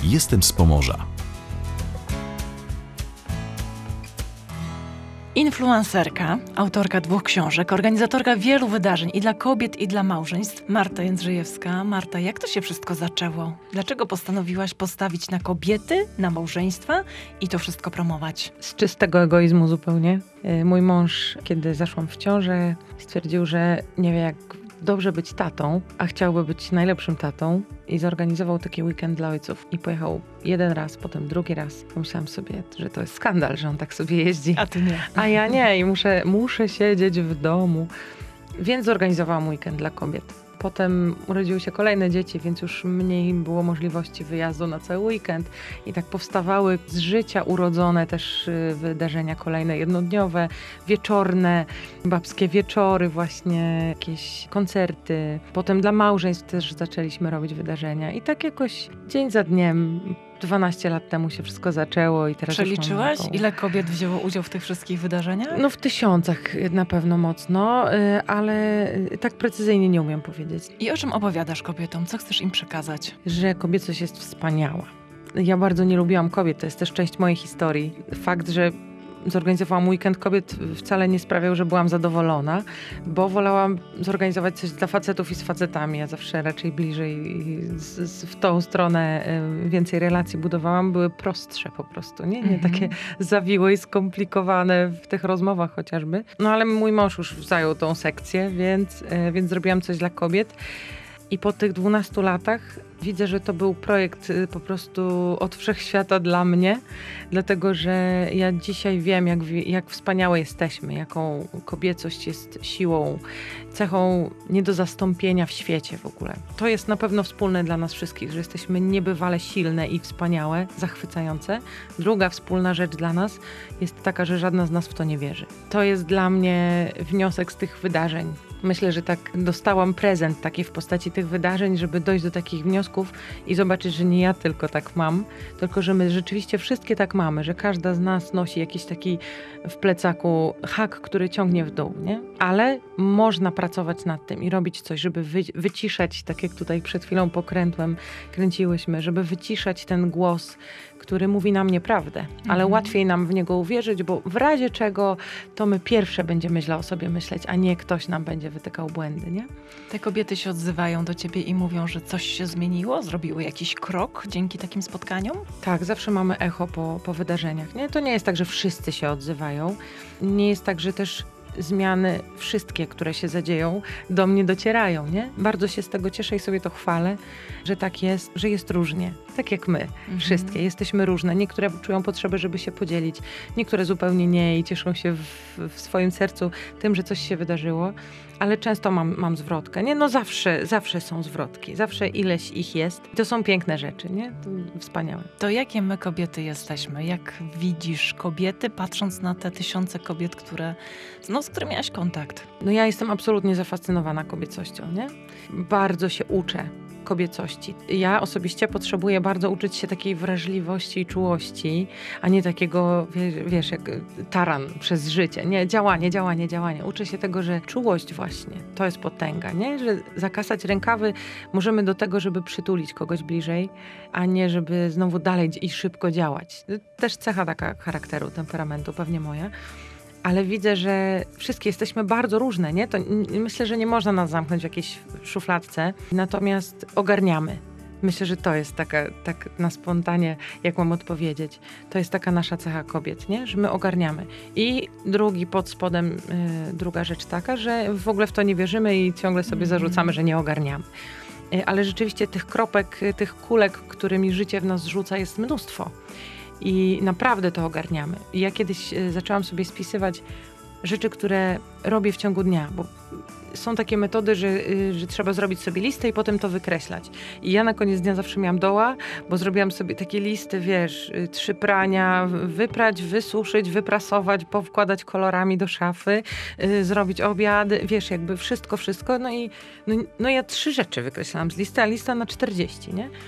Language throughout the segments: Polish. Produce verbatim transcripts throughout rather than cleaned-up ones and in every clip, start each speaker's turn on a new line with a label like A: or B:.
A: Jestem z Pomorza.
B: Influencerka, autorka dwóch książek, organizatorka wielu wydarzeń i dla kobiet, i dla małżeństw, Marta Jędrzejewska. Marta, jak to się wszystko zaczęło? Dlaczego postanowiłaś postawić na kobiety, na małżeństwa i to wszystko promować?
C: Z czystego egoizmu zupełnie. Mój mąż, kiedy zaszłam w ciążę, stwierdził, że nie wie, jak dobrze być tatą, a chciałby być najlepszym tatą i zorganizował taki weekend dla ojców i pojechał jeden raz, potem drugi raz. Pomyślałam sobie, że to jest skandal, że on tak sobie jeździ.
B: A ty nie.
C: A ja nie i muszę, muszę siedzieć w domu. Więc zorganizowałam weekend dla kobiet. Potem urodziły się kolejne dzieci, więc już mniej było możliwości wyjazdu na cały weekend. I tak powstawały z życia urodzone też wydarzenia kolejne, jednodniowe, wieczorne, babskie wieczory właśnie, jakieś koncerty. Potem dla małżeństw też zaczęliśmy robić wydarzenia. I tak jakoś dzień za dniem, dwanaście lat temu się wszystko zaczęło i teraz...
B: Przeliczyłaś,
C: taką...
B: ile kobiet wzięło udział w tych wszystkich wydarzeniach?
C: No w tysiącach na pewno mocno, ale tak precyzyjnie nie umiem powiedzieć.
B: I o czym opowiadasz kobietom? Co chcesz im przekazać?
C: Że kobiecość jest wspaniała. Ja bardzo nie lubiłam kobiet, to jest też część mojej historii. Fakt, że zorganizowałam weekend kobiet wcale nie sprawiał, że byłam zadowolona, bo wolałam zorganizować coś dla facetów i z facetami. Ja zawsze raczej bliżej z, z, w tą stronę więcej relacji budowałam. Były prostsze po prostu, nie, nie takie zawiłe i skomplikowane w tych rozmowach chociażby. No ale mój mąż już zajął tą sekcję, więc, więc zrobiłam coś dla kobiet. I po tych dwunastu latach widzę, że to był projekt po prostu od wszechświata dla mnie, dlatego że ja dzisiaj wiem, jak, jak wspaniałe jesteśmy, jaką kobiecość jest siłą, cechą nie do zastąpienia w świecie w ogóle. To jest na pewno wspólne dla nas wszystkich, że jesteśmy niebywale silne i wspaniałe, zachwycające. Druga wspólna rzecz dla nas jest taka, że żadna z nas w to nie wierzy. To jest dla mnie wniosek z tych wydarzeń. Myślę, że tak dostałam prezent taki w postaci tych wydarzeń, żeby dojść do takich wniosków i zobaczyć, że nie ja tylko tak mam, tylko że my rzeczywiście wszystkie tak mamy, że każda z nas nosi jakiś taki w plecaku hak, który ciągnie w dół, nie? Ale można pracować nad tym i robić coś, żeby wy, wyciszać, tak jak tutaj przed chwilą pokrętłem kręciłyśmy, żeby wyciszać ten głos, który mówi nam nieprawdę, ale mhm. łatwiej nam w niego uwierzyć, bo w razie czego to my pierwsze będziemy źle o sobie myśleć, a nie ktoś nam będzie wytykał błędy, nie?
B: Te kobiety się odzywają do ciebie i mówią, że coś się zmieniło, zrobiły jakiś krok dzięki takim spotkaniom?
C: Tak, zawsze mamy echo po, po wydarzeniach, nie? To nie jest tak, że wszyscy się odzywają. Nie jest tak, że też zmiany wszystkie, które się zadzieją, do mnie docierają, nie? Bardzo się z tego cieszę i sobie to chwalę, że tak jest, że jest różnie. Tak jak my, mhm. wszystkie. Jesteśmy różne. Niektóre czują potrzebę, żeby się podzielić. Niektóre zupełnie nie i cieszą się w, w swoim sercu tym, że coś się wydarzyło. Ale często mam, mam zwrotkę, nie? No zawsze, zawsze są zwrotki. Zawsze ileś ich jest. To są piękne rzeczy, nie? To wspaniałe.
B: To jakie my kobiety jesteśmy? Jak widzisz kobiety, patrząc na te tysiące kobiet, które, no, z którymi miałaś kontakt?
C: No ja jestem absolutnie zafascynowana kobiecością, nie? Bardzo się uczę kobiecości. Ja osobiście potrzebuję bardzo uczyć się takiej wrażliwości i czułości, a nie takiego, wiesz, wiesz jak taran przez życie. Nie, działanie, działanie, działanie. Uczę się tego, że czułość właśnie, to jest potęga, nie? Że zakasać rękawy możemy do tego, żeby przytulić kogoś bliżej, a nie żeby znowu dalej i szybko działać. Też cecha taka charakteru, temperamentu, pewnie moja. Ale widzę, że wszystkie jesteśmy bardzo różne, nie? To myślę, że nie można nas zamknąć w jakiejś szufladce, natomiast ogarniamy. Myślę, że to jest taka, tak na spontanie, jak mam odpowiedzieć, to jest taka nasza cecha kobiet, nie? Że my ogarniamy. I drugi pod spodem, yy, druga rzecz taka, że w ogóle w to nie wierzymy i ciągle sobie zarzucamy, że nie ogarniamy. Yy, ale rzeczywiście tych kropek, tych kulek, którymi życie w nas rzuca, jest mnóstwo. I naprawdę to ogarniamy. I ja kiedyś zaczęłam sobie spisywać rzeczy, które robię w ciągu dnia, bo są takie metody, że, że trzeba zrobić sobie listę i potem to wykreślać. I ja na koniec dnia zawsze miałam doła, bo zrobiłam sobie takie listy, wiesz, trzy prania, wyprać, wysuszyć, wyprasować, powkładać kolorami do szafy, yy, zrobić obiad, wiesz, jakby wszystko, wszystko. No i no, no ja trzy rzeczy wykreślałam z listy, a lista na czterdzieści, nie?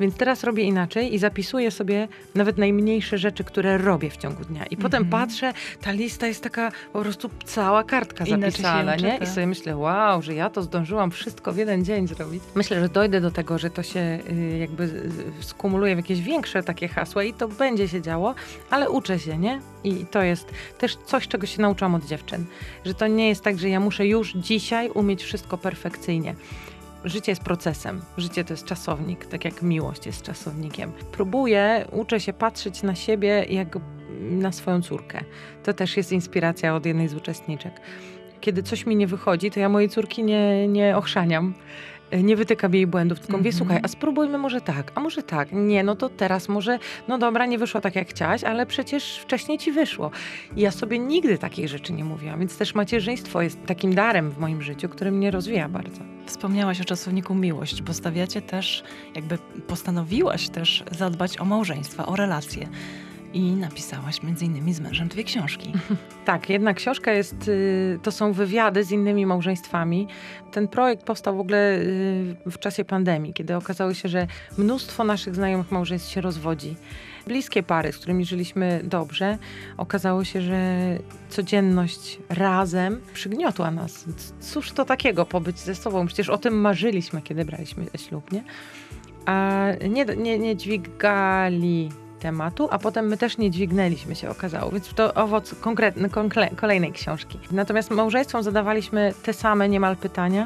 C: Więc teraz robię inaczej i zapisuję sobie nawet najmniejsze rzeczy, które robię w ciągu dnia. I potem
B: Mhm.
C: patrzę, ta lista jest taka po prostu cała kartka
B: Inaczej się
C: zapisana,
B: ją
C: nie?
B: czyta.
C: I sobie myślę, wow, że ja to zdążyłam wszystko w jeden dzień zrobić. Myślę, że dojdę do tego, że to się y, jakby y, skumuluje w jakieś większe takie hasła i to będzie się działo, ale uczę się, nie? I to jest też coś, czego się nauczyłam od dziewczyn. Że to nie jest tak, że ja muszę już dzisiaj umieć wszystko perfekcyjnie. Życie jest procesem. Życie to jest czasownik, tak jak miłość jest czasownikiem. Próbuję, uczę się patrzeć na siebie jak na swoją córkę. To też jest inspiracja od jednej z uczestniczek. Kiedy coś mi nie wychodzi, to ja mojej córki nie, nie ochrzaniam. Nie wytykam jej błędów, tylko mówię,
B: Mhm.
C: słuchaj, a spróbujmy może tak, a może tak. Nie, no to teraz może, no dobra, nie wyszło tak jak chciałaś, ale przecież wcześniej ci wyszło. I ja sobie nigdy takich rzeczy nie mówiłam, więc też macierzyństwo jest takim darem w moim życiu, który mnie rozwija bardzo.
B: Wspomniałaś o czasowniku miłość, bo stawiacie też, jakby postanowiłaś też zadbać o małżeństwa, o relacje. I napisałaś między innymi z mężem dwie książki.
C: Tak, jedna książka jest, y, to są wywiady z innymi małżeństwami. Ten projekt powstał w ogóle y, w czasie pandemii, kiedy okazało się, że mnóstwo naszych znajomych małżeństw się rozwodzi. Bliskie pary, z którymi żyliśmy dobrze, okazało się, że codzienność razem przygniotła nas. Cóż to takiego pobyć ze sobą? Przecież o tym marzyliśmy, kiedy braliśmy ślub, nie? A nie, nie, nie dźwigali tematu, a potem my też nie dźwignęliśmy się, okazało. Więc to owoc konkretny, konkre- kolejnej książki. Natomiast małżeństwom zadawaliśmy te same niemal pytania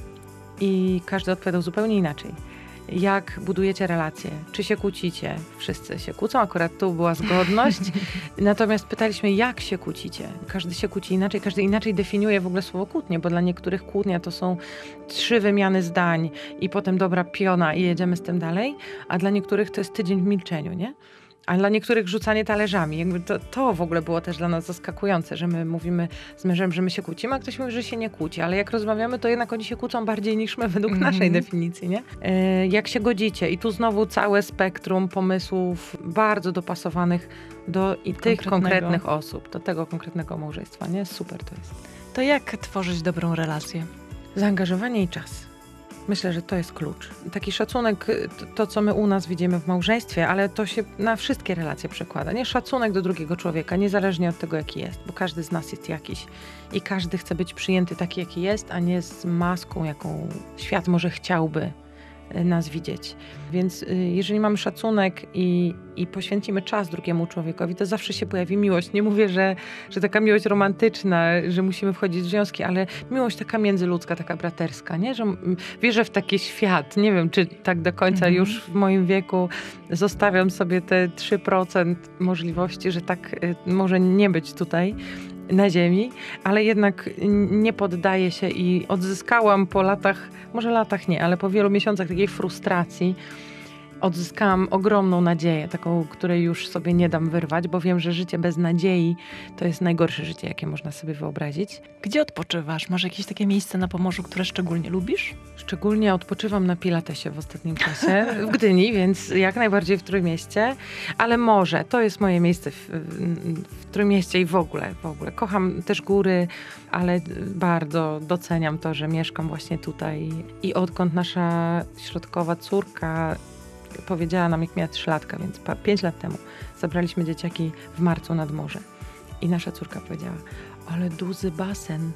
C: i każdy odpowiadał zupełnie inaczej. Jak budujecie relacje? Czy się kłócicie? Wszyscy się kłócą, akurat tu była zgodność. Natomiast pytaliśmy, jak się kłócicie? Każdy się kłóci inaczej, każdy inaczej definiuje w ogóle słowo kłótnie, bo dla niektórych kłótnia to są trzy wymiany zdań i potem dobra piona i jedziemy z tym dalej, a dla niektórych to jest tydzień w milczeniu, nie? A dla niektórych rzucanie talerzami. Jakby to, to w ogóle było też dla nas zaskakujące, że my mówimy z mężem, że my się kłócimy, a ktoś mówi, że się nie kłóci. Ale jak rozmawiamy, to jednak oni się kłócą bardziej niż my według
B: Mhm.
C: naszej definicji, nie? E, jak się godzicie? I tu znowu całe spektrum pomysłów bardzo dopasowanych do i tych
B: Konkretnego.
C: konkretnych osób, do tego konkretnego małżeństwa, nie? Super to jest.
B: To jak tworzyć dobrą relację?
C: Zaangażowanie i czas. Myślę, że to jest klucz. Taki szacunek, to, to co my u nas widzimy w małżeństwie, ale to się na wszystkie relacje przekłada. Nie szacunek do drugiego człowieka, niezależnie od tego, jaki jest, bo każdy z nas jest jakiś i każdy chce być przyjęty taki, jaki jest, a nie z maską, jaką świat może chciałby nas widzieć. Więc jeżeli mamy szacunek i, i poświęcimy czas drugiemu człowiekowi, to zawsze się pojawi miłość. Nie mówię, że, że taka miłość romantyczna, że musimy wchodzić w związki, ale miłość taka międzyludzka, taka braterska, nie? Że wierzę w taki świat. Nie wiem, czy tak do końca
B: Mhm.
C: już w moim wieku zostawiam sobie te trzy procent możliwości, że tak y, może nie być tutaj na ziemi, ale jednak nie poddaję się i odzyskałam po latach, może latach nie, ale po wielu miesiącach takiej frustracji odzyskałam ogromną nadzieję, taką, której już sobie nie dam wyrwać, bo wiem, że życie bez nadziei to jest najgorsze życie, jakie można sobie wyobrazić.
B: Gdzie odpoczywasz? Masz jakieś takie miejsce na Pomorzu, które szczególnie lubisz?
C: Szczególnie odpoczywam na Pilatesie w ostatnim czasie, w Gdyni, więc jak najbardziej w Trójmieście, ale morze, to jest moje miejsce w, w Trójmieście i w ogóle, w ogóle. Kocham też góry, ale bardzo doceniam to, że mieszkam właśnie tutaj i odkąd nasza środkowa córka powiedziała nam, jak miała trzy latka, więc pięć lat temu zabraliśmy dzieciaki w marcu nad morze. I nasza córka powiedziała, ale duży basen.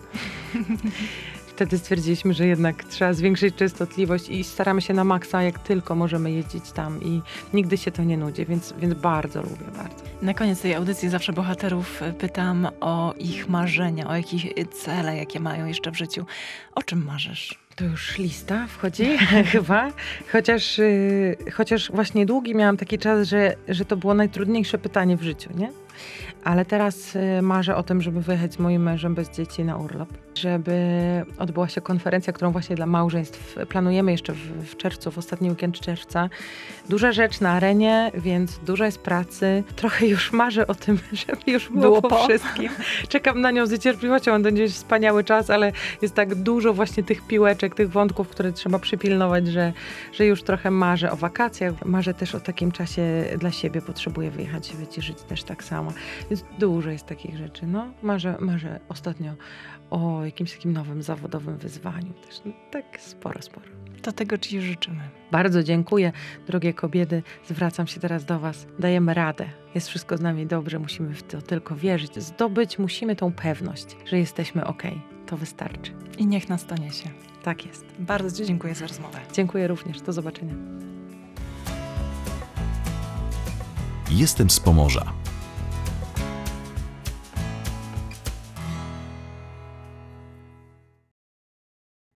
C: Wtedy stwierdziliśmy, że jednak trzeba zwiększyć częstotliwość i staramy się na maksa, jak tylko możemy jeździć tam i nigdy się to nie nudzi, więc, więc bardzo lubię, bardzo.
B: Na koniec tej audycji zawsze bohaterów pytam o ich marzenia, o jakieś cele, jakie mają jeszcze w życiu. O czym marzysz?
C: To już lista wchodzi chyba, chociaż, yy, chociaż właśnie długi miałam taki czas, że, że to było najtrudniejsze pytanie w życiu, nie? Ale teraz y, marzę o tym, żeby wyjechać z moim mężem bez dzieci na urlop. Żeby odbyła się konferencja, którą właśnie dla małżeństw planujemy jeszcze w, w czerwcu, w ostatni weekend czerwca. Duża rzecz na arenie, więc dużo jest pracy. Trochę już marzę o tym, żeby już było,
B: Było
C: po,
B: po?
C: wszystkim. Czekam na nią z niecierpliwością, on będzie wspaniały czas, ale jest tak dużo właśnie tych piłeczek, tych wątków, które trzeba przypilnować, że, że już trochę marzę o wakacjach. Marzę też o takim czasie dla siebie. Potrzebuję wyjechać się wyciszyć też tak samo. Więc dużo jest takich rzeczy. No, marzę, marzę ostatnio o jakimś takim nowym zawodowym wyzwaniu też. No, tak sporo, sporo.
B: To tego Ci życzymy.
C: Bardzo dziękuję, drogie kobiety. Zwracam się teraz do Was. Dajemy radę. Jest wszystko z nami dobrze. Musimy w to tylko wierzyć. Zdobyć musimy tą pewność, że jesteśmy okej. To wystarczy.
B: I niech nas to niesie.
C: Tak jest.
B: Bardzo Ci dziękuję za rozmowę.
C: Dziękuję również. Do zobaczenia.
A: Jestem z Pomorza.